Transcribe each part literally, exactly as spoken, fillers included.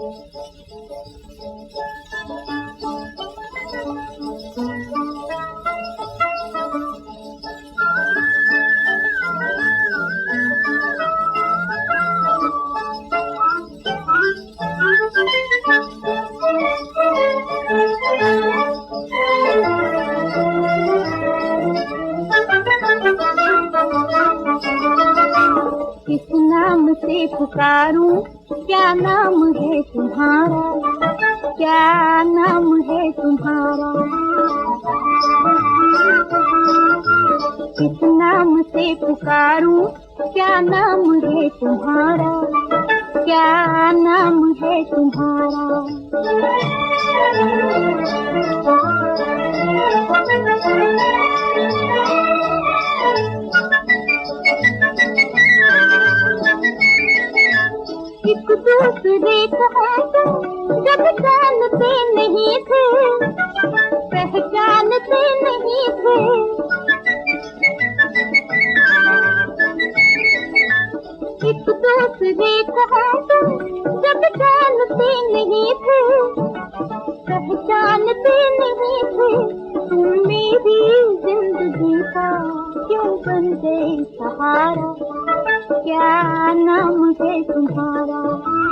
किस नाम से पुकारूं, क्या नाम है तुम्हारा, क्या नाम है तुम्हारा। किस नाम से पुकारूं, क्या नाम है तुम्हारा, क्या नाम है तुम्हारा। एक दूसरे को जब जानते नहीं थे, पहचानते नहीं थे। एक दूसरे को जब जानते नहीं थे, पहचानते नहीं थे। तुम मेरी जिंदगी का क्यों बन गए सहारा, क्या नाम है तुम्हारा।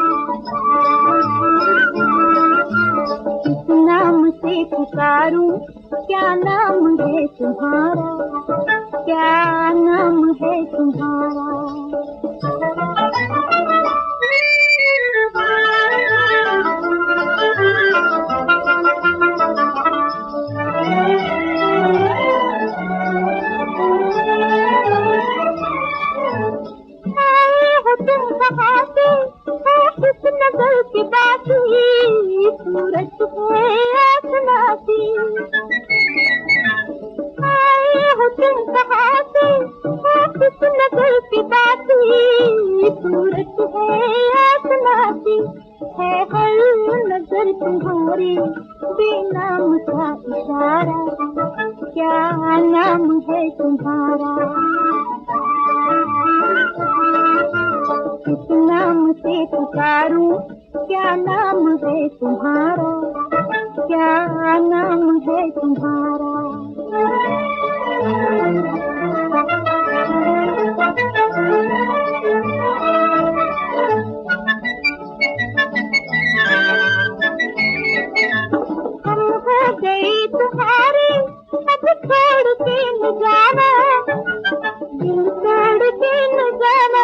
किस नाम से पुकारूं, क्या नाम है तुम्हारा, क्या नाम है तुम्हारा। किस नगर की बाती, सूरत है आसमाती। आए हो तुम कहाँ से, किस नगर की बाती, सूरत है आसमाती। है हर नजर तुम्हारी बेनाम का इशारा, क्या नाम है तुम्हारा। किस नाम से पुकारूं, क्या नाम है तुम्हारा, क्या नाम है तुम्हारा। हम हो गए तुम्हारे, अब छोड़ के न जाना, दिल छोड़ के न जाना।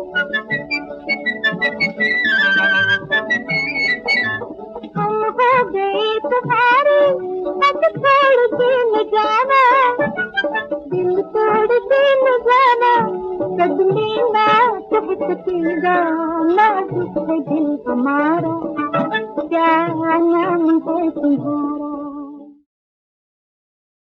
हम हो गए तुम्हारे, अब छोड़ के न जाना, दिल तोड़ के न जाना। सदमे ना कह सकेगा नाजुक है दिल हमारा, क्या नाम है तुम्हारा।